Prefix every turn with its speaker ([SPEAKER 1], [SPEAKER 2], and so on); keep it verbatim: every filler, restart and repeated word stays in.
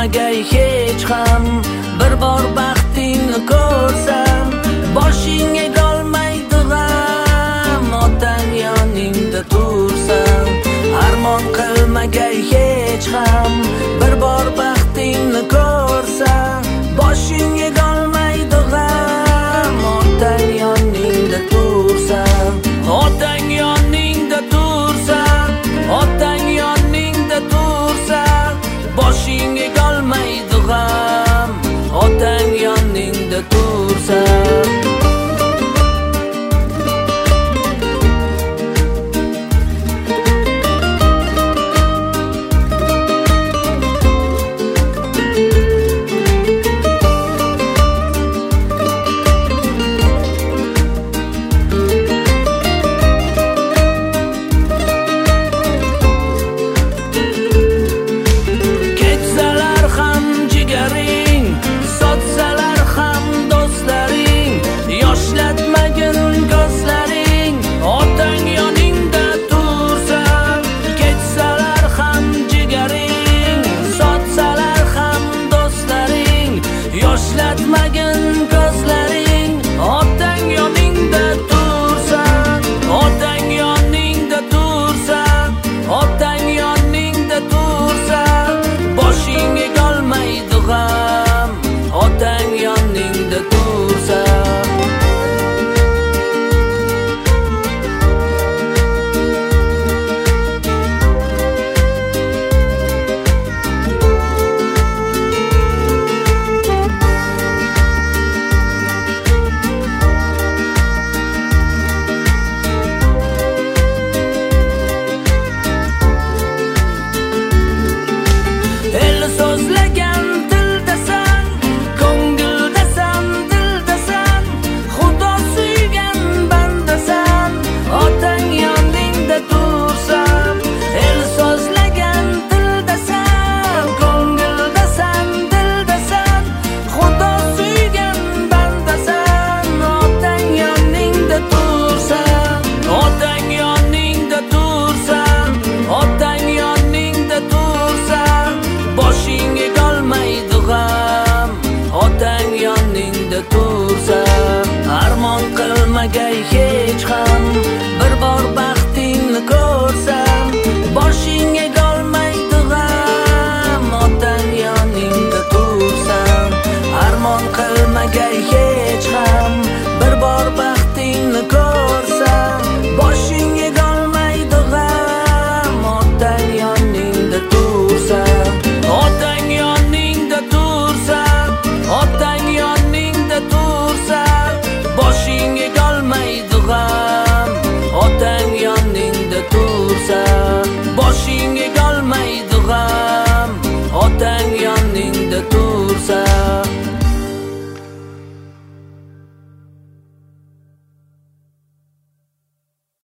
[SPEAKER 1] qilmagay hech ham. Bir bor baxtingni ko'rsam, boshing egolmaydi g'am. Otang yoningda tursa, armon qilmagay hech ham. Bir bor baxtingni ko'rsa, boshing egolmaydi g'am. Otang yoningda tursa, otang yoningda tursa, otang yoningda tursa, boshing egolmaydi g'am. Otang yoningda tursa. Yoshlatmagin ko'zlaring, otang yoningda tursa, otang yoningda tursa, otang yoningda tursa, boshing egolmaydi g'am. Otang yoningda tursa. Otang yoningda tursa, armon qilmagay hech ham.